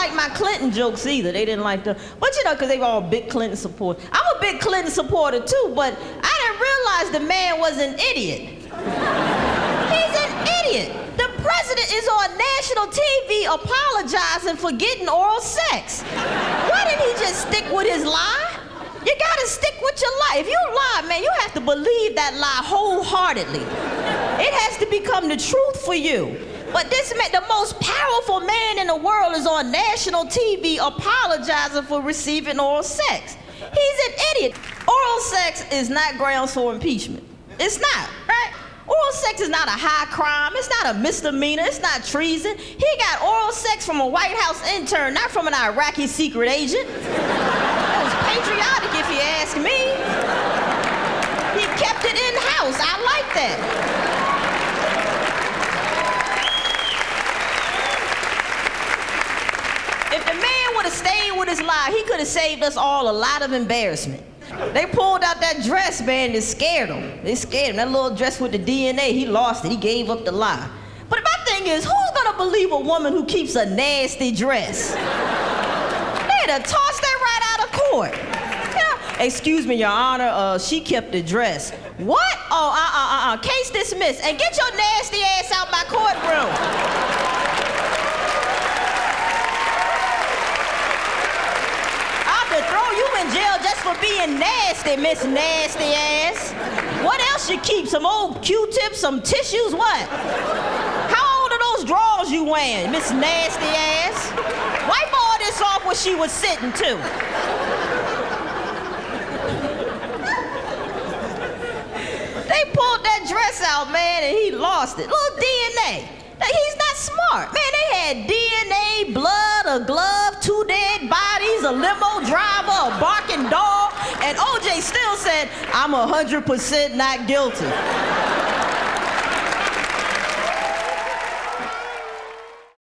like my Clinton jokes either. They didn't like them. But you know, because they were all big Clinton supporters. I'm a big Clinton supporter too, but I didn't realize the man was an idiot. He's an idiot. The president is on national TV apologizing for getting oral sex. Why didn't he just stick with his lie? You gotta stick with your lie. If you lie, man, you have to believe that lie wholeheartedly. It has to become the truth for you. But this man, the most powerful man in the world, is on national TV apologizing for receiving oral sex. He's an idiot. Oral sex is not grounds for impeachment. It's not, right? Oral sex is not a high crime. It's not a misdemeanor. It's not treason. He got oral sex from a White House intern, not from an Iraqi secret agent. That was patriotic, if you ask me. He kept it in-house. I like that. If the man would have stayed with his lie, he could have saved us all a lot of embarrassment. They pulled out that dress, man, and scared him. They scared him. That little dress with the DNA, he lost it. He gave up the lie. But my thing is, who's gonna believe a woman who keeps a nasty dress? They'd have tossed that right out of court. Yeah. Excuse me, Your Honor, she kept the dress. What? Oh, case dismissed. And get your nasty ass out my courtroom. Throw you in jail just for being nasty, Miss Nasty Ass. What else you keep? Some old Q-tips, some tissues, what? How old are those drawers you wearing, Miss Nasty Ass? Wipe all this off where she was sitting, too. They pulled that dress out, man, and he lost it. Little DNA. He's not smart. Man, they had DNA, blood, a glove, 2 dead bodies, a limo driver, a barking dog, and OJ still said, I'm 100% not guilty.